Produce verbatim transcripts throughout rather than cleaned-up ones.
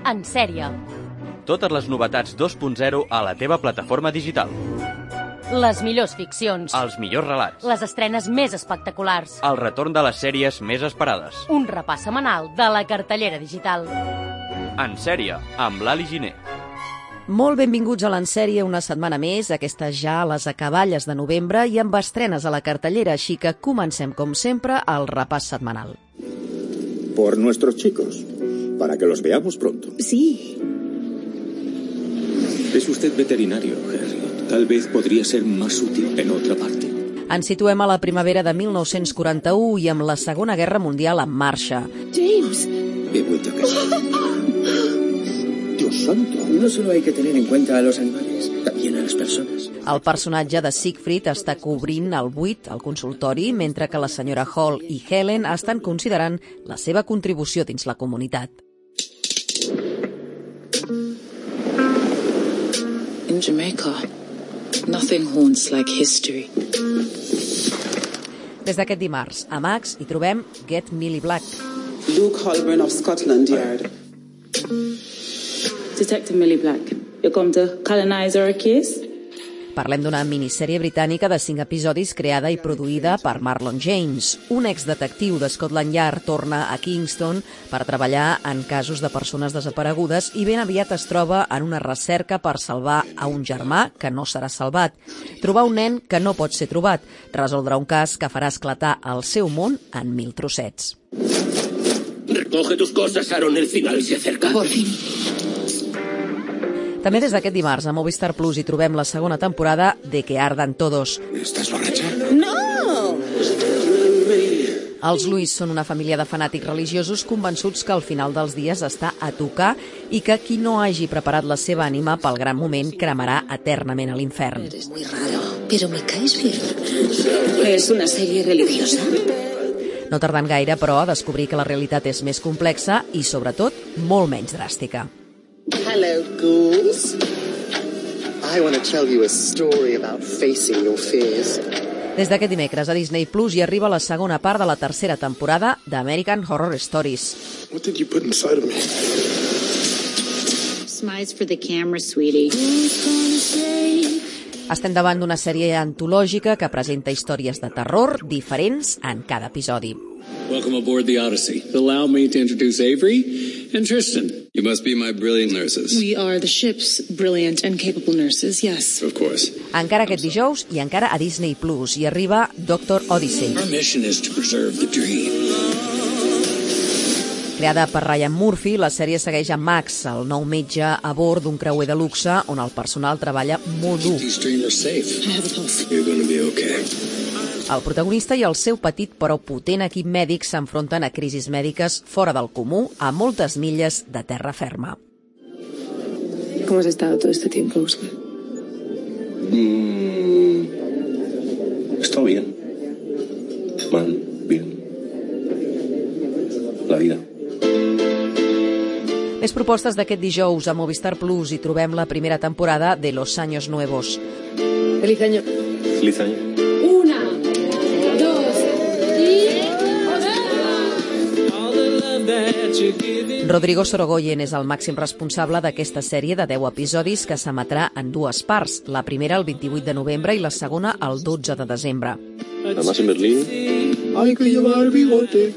En sèrie. Totes les novetats dos punt zero a la teva plataforma digital. Les millors ficcions. Els millors relats. Les estrenes més espectaculars. El retorn de les sèries més esperades. Un repàs setmanal de la cartellera digital. En sèrie, amb l'Ali Giner. Molt benvinguts a l'Ensèrie una setmana més, aquestes ja a les acaballes de novembre i amb estrenes a la cartellera, així que comencem, com sempre, el repàs setmanal. Por nuestros chicos, para que los veamos pronto. Sí. Es usted veterinario, Harry. Tal vez podría ser más útil en otra parte. Ens situem a la primavera de mil nou-cents quaranta-u i amb la Segona Guerra Mundial en marxa. James. He vuelto a casa. Dios santo. No solo hay que tener en cuenta a los animales, también a las personas. El personatge de Siegfried està cobrint el buit al consultori, mentre que la senyora Hall i Helen estan considerant la seva contribució dins la comunitat. In Jamaica, nothing haunts like history. Des d'aquest dimarts, a Max hi trobem Get Millie Black. Luke Halburn of Scotland Yard. Detective Millie Black, you come to colonize our case? Parlem d'una minissèrie britànica de cinc episodis creada i produïda per Marlon James. Un exdetectiu de Scotland Yard torna a Kingston per treballar en casos de persones desaparegudes i ben aviat es troba en una recerca per salvar a un germà que no serà salvat, trobar un nen que no pot ser trobat, resoldre un cas que farà esclatar el seu món en mil trossets. Recoge tus cosas, Aaron, el final se acerca. Por fin. També des d'aquest dimarts a Movistar Plus hi trobem la segona temporada de Que ardan todos. ¿Estás borracha? No! Els Lewis són una família de fanàtics religiosos convençuts que el final dels dies està a tocar i que qui no hagi preparat la seva ànima pel gran moment cremarà eternament a l'infern. Eres muy raro, pero me caes bien. ¿Es una serie religiosa? No tardant gaire, però, a descobrir que la realitat és més complexa i, sobretot, molt menys dràstica. Hello, ghouls. I want to tell you a story about facing your fears. Des d'aquest dimecres a Disney Plus hi arriba la segona part de la tercera temporada d'American Horror Stories. What did you put inside of me? Smiles for the camera, sweetie. Estem davant d'una sèrie antològica que presenta històries de terror diferents en cada episodi. Welcome aboard the Odyssey. Allow me to introduce Avery and Tristan. You must be my brilliant nurses. We are the ship's brilliant and capable nurses, yes. Of course. Encara aquest dijous i encara a Disney Plus hi arriba Doctor Odyssey. Our mission is to preserve the dream. Creada per Ryan Murphy, la sèrie segueix a Max, el nou metge a bord d'un creuer de luxe on el personal treballa molt dur. El protagonista i el seu petit però potent equip mèdic s'enfronten a crisis mèdiques fora del comú a moltes milles de terra ferma. ¿Cómo has estado todo este tiempo, Oscar? Mm, está bien. Mal, bien. La vida. Més propostes d'aquest dijous a Movistar Plus hi trobem la primera temporada de Los Años Nuevos. Feliz año. Feliz año. Una, dos y... Rodrigo Sorogoyen és el màxim responsable d'aquesta sèrie de deu episodis que s'emetrà en dues parts, la primera el vint-i-vuit de novembre i la segona el dotze de desembre. Además en Berlín hay que llevar bigote.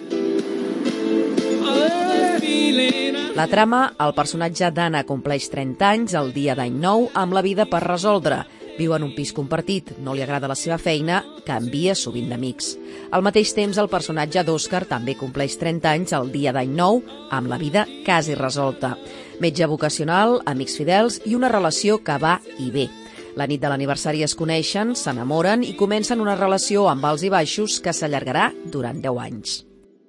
La trama, el personatge d'Anna compleix trenta anys el dia d'any nou amb la vida per resoldre. Viu en un pis compartit, no li agrada la seva feina, canvia sovint d'amics. Al mateix temps, el personatge d'Òscar també compleix trenta anys el dia d'any nou amb la vida quasi resolta. Metge vocacional, amics fidels i una relació que va i ve. La nit de l'aniversari es coneixen, s'enamoren i comencen una relació amb alts i baixos que s'allargarà durant deu anys.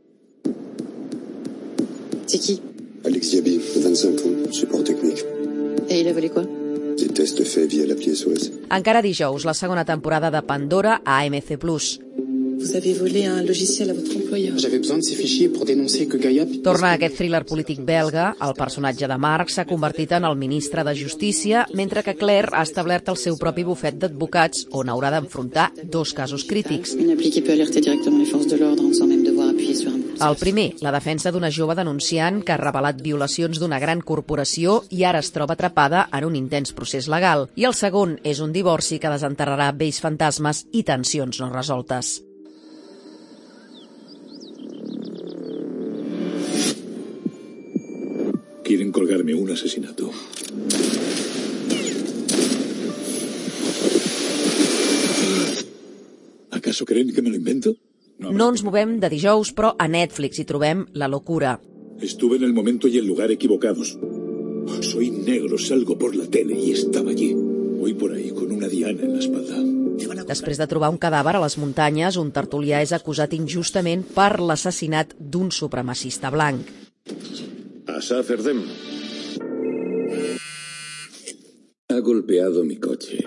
C'est qui? Alex Diaby, vingt-cinq ans, support technique. Et il a volé quoi? Des tests faits via l'appli S O S. Encara dijous, la segona temporada de Pandora a A M C plus. Vous avez volé un logiciel à votre employeur. J'avais besoin de ces fichiers pour dénoncer que Gaia... Torna a aquest thriller polític belga, el personatge de Marc s'ha convertit en el ministre de Justícia, mentre que Claire ha establert el seu propi bufet d'advocats on haurà d'enfrontar dos casos crítics. Une appli qui peut alerter directement les forces de l'ordre sans même devoir appuyer sur un bouton. El primer, la defensa d'una jove denunciant que ha revelat violacions d'una gran corporació i ara es troba atrapada en un intens procés legal. I el segon és un divorci que desenterrarà vells fantasmes i tensions no resoltes. Quieren colgarme un asesinato. ¿Acaso creen que me lo invento? No, no ens movem de dijous, però a Netflix hi trobem La locura. Estuve en el momento y el lugar equivocados. Soy negro, salgo por la tele y estaba allí. Voy por ahí con una diana en la espalda. Després de trobar un cadàver a les muntanyes, un tertulià és acusat injustament per l'assassinat d'un supremacista blanc. Asaf Erdem. Ha golpeado mi coche.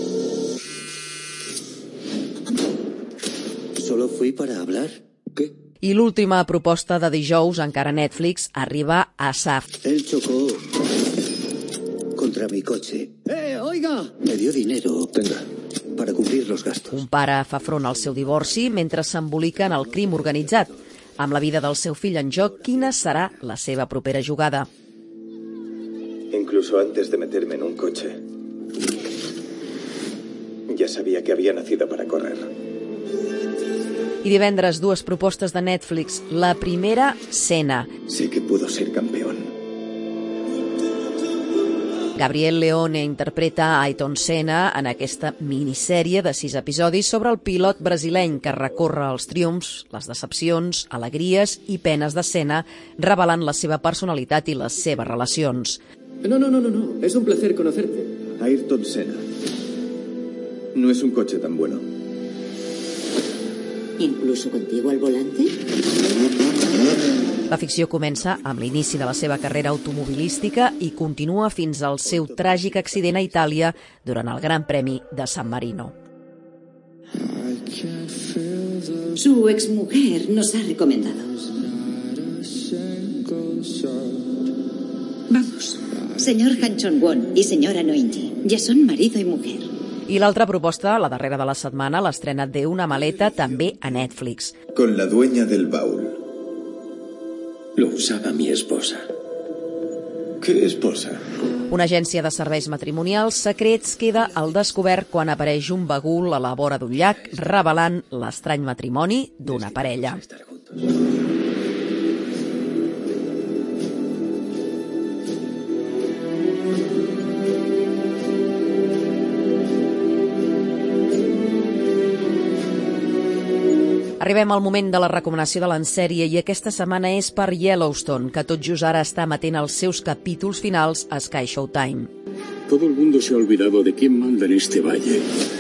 Solo fui para hablar. ¿Qué? I l'última proposta de dijous, encara a Netflix, arriba a Asaf. Él chocó contra mi coche. ¡Eh, oiga! Me dio dinero. Tenga. Para cumplir los gastos. Un pare fa front al seu divorci mentre s'embolica en el crim organitzat. Amb la vida del seu fill en joc, quina serà la seva propera jugada? Incluso antes de meterme en un coche, ya sabía que había nacido para correr. I divendres, dues propostes de Netflix. La primera, Senna. Sé que puedo ser campeón. Gabriel Leone interpreta Ayrton Senna en aquesta minissèrie de sis episodis sobre el pilot brasileny que recorre els triomfs, les decepcions, alegries i penes de Senna, revelant la seva personalitat i les seves relacions. No, no, no, no, no. Es un placer conocerte. Ayrton Senna. No es un coche tan bueno. ¿Incluso contigo al volante? La ficció comença amb l'inici de la seva carrera automobilística i continua fins al seu tràgic accident a Itàlia durant el Gran Premi de San Marino. Su exmujer nos ha recomendado. Vamos, señor Han Chong-won y señora No-in-ji, ya son marido y mujer. I l'altra proposta, la darrera de la setmana, l'estrena de Una maleta, també a Netflix. Con la dueña del baúl. Lo usaba mi esposa. ¿Qué esposa? Una agència de serveis matrimonials secrets queda al descobert quan apareix un bagul a la vora d'un llac revelant l'estrany matrimoni d'una parella. Arribem al moment de la recomanació de l'ensèrie i aquesta setmana és per Yellowstone, que tot just ara està emetent els seus capítols finals a Sky Showtime. Todo el mundo se ha olvidado de quién manda en este valle.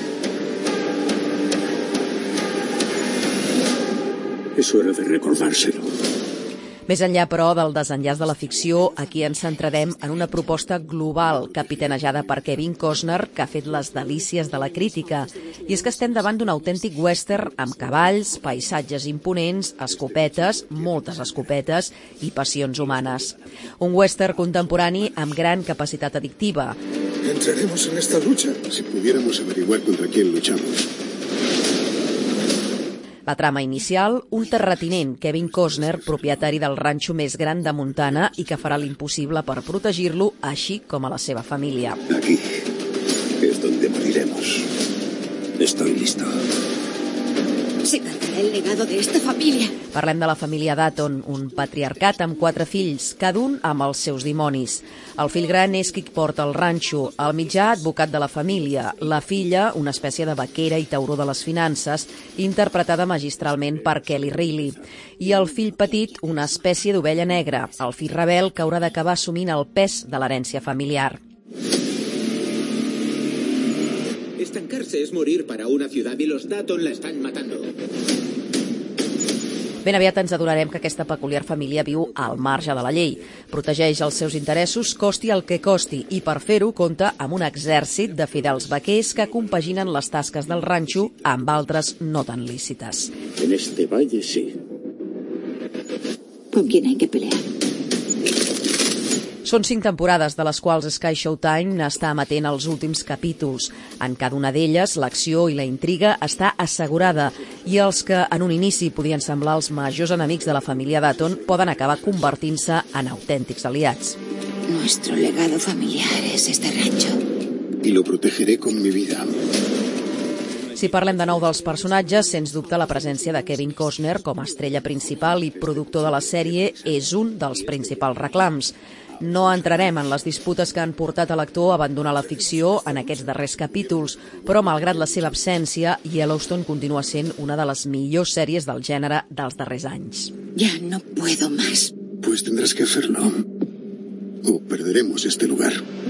Eso era de recordárselo. Més enllà, però, del desenllaç de la ficció, aquí ens centrarem en una proposta global capitanejada per Kevin Costner, que ha fet les delícies de la crítica. I és que estem davant d'un autèntic western amb cavalls, paisatges imponents, escopetes, moltes escopetes i passions humanes. Un western contemporani amb gran capacitat addictiva. Entraremos en esta lucha si pudiéramos averiguar contra quién luchamos. La trama inicial, un terratinent, Kevin Costner, propietari del ranxo més gran de Montana i que farà l'impossible per protegir-lo, així com a la seva família. Aquí es donde moriremos. Estoy listo. Se cargará el legado de esta familia. Parlem de la família Dutton, un patriarcat amb quatre fills, cada un amb els seus dimonis. El fill gran és qui porta el ranxo, el mitjà advocat de la família, la filla, una espècie de vaquera i tauró de les finances, interpretada magistralment per Kelly Reilly, i el fill petit, una espècie d'ovella negra, el fill rebel que haurà d'acabar assumint el pes de l'herència familiar. Estancarse es morir para una ciudad y los Dutton la están matando. Ben aviat ens adonarem que aquesta peculiar família viu al marge de la llei. Protegeix els seus interessos, costi el que costi, i per fer-ho compta amb un exèrcit de fidels vaquers que compaginen les tasques del ranxo amb altres no tan lícites. En este valle sí. ¿Con quién hay que pelear? Són cinc temporades, de les quals Sky Showtime n'està emetent els últims capítols. En cada una d'elles, l'acció i la intriga està assegurada I els que en un inici podien semblar els majors enemics de la família Dutton poden acabar convertint-se en autèntics aliats. Nuestro legado familiar es este rancho. Y lo protegeré con mi vida. Si parlem de nou dels personatges, sens dubte la presència de Kevin Costner com a estrella principal i productor de la sèrie és un dels principals reclams. No entrarem en les disputes que han portat a l'actor a abandonar la ficció en aquests darrers capítols, però malgrat la seva absència, Yellowstone continua sent una de les millors sèries del gènere dels darrers anys. Ya no puedo más. Pues tendrás que hacerlo. O perderemos este lugar.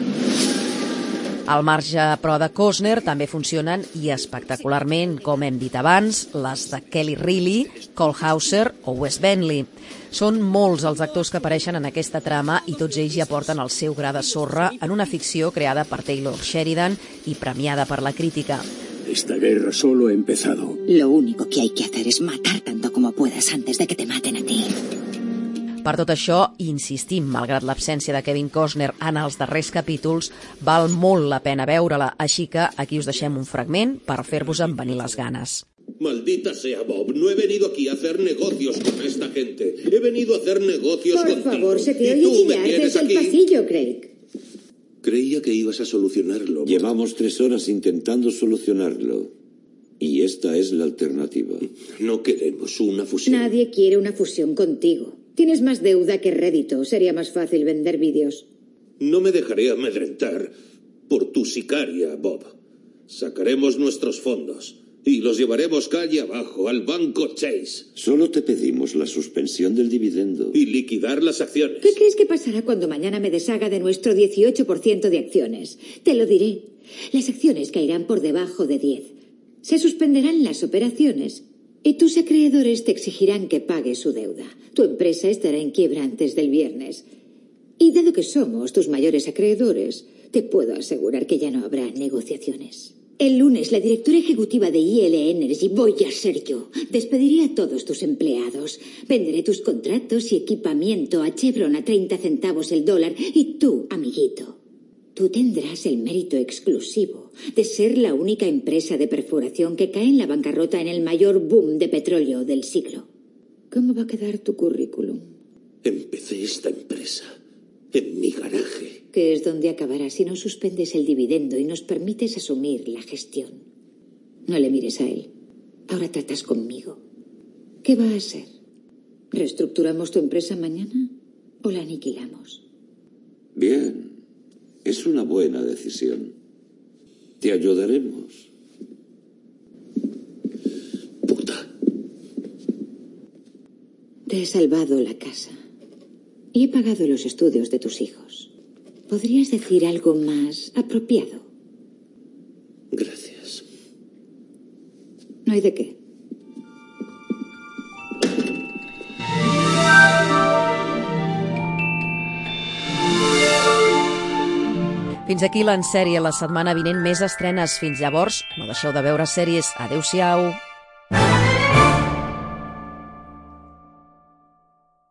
Al marge, però, de Costner també funcionen, i espectacularment, com hem dit abans, les de Kelly Reilly, Cole Hauser o Wes Bentley. Són molts els actors que apareixen en aquesta trama i tots ells hi aporten el seu gra de sorra en una ficció creada per Taylor Sheridan i premiada per la crítica. Esta guerra solo ha empezado. Lo único que hay que hacer es matar tanto como puedas antes de que te maten a ti. Per tot això, insistim, malgrat l'absència de Kevin Costner en els darrers capítols, val molt la pena veure-la, així que aquí us deixem un fragment per fer-vos-en venir les ganes. Maldita sea, Bob. No he venido aquí a hacer negocios con esta gente. He venido a hacer negocios Por contigo. Por favor, se te y oye tú me chillar tienes desde aquí. el pasillo, Craig. Creía que ibas a solucionarlo. Llevamos tres horas intentando solucionarlo. Y esta es la alternativa. No queremos una fusión. Nadie quiere una fusión contigo. Tienes más deuda que rédito. Sería más fácil vender vídeos. No me dejaré amedrentar por tu sicaria, Bob. Sacaremos nuestros fondos y los llevaremos calle abajo al banco Chase. Solo te pedimos la suspensión del dividendo. Y liquidar las acciones. ¿Qué crees que pasará cuando mañana me deshaga de nuestro dieciocho por ciento de acciones? Te lo diré. Las acciones caerán por debajo de diez. Se suspenderán las operaciones y tus acreedores te exigirán que pagues su deuda. Tu empresa estará en quiebra antes del viernes. Y dado que somos tus mayores acreedores, te puedo asegurar que ya no habrá negociaciones. El lunes, la directora ejecutiva de I L Energy voy a ser yo. Despediré a todos tus empleados. Venderé tus contratos y equipamiento a Chevron a treinta centavos el dólar. Y tú, amiguito, tú tendrás el mérito exclusivo de ser la única empresa de perforación que cae en la bancarrota en el mayor boom de petróleo del siglo. ¿Cómo va a quedar tu currículum? Empecé esta empresa en mi garaje. Que es donde acabará si no suspendes el dividendo y nos permites asumir la gestión. No le mires a él. Ahora tratas conmigo. ¿Qué va a ser? ¿Reestructuramos tu empresa mañana o la aniquilamos? Bien. Es una buena decisión. Te ayudaremos. Puta. Te he salvado la casa. Y he pagado los estudios de tus hijos. ¿Podrías decir algo más apropiado? Gracias. No hay de qué. Fins aquí l'ensèrie. La setmana vinent més estrenes. Fins llavors, no deixeu de veure sèries. Adéu-siau.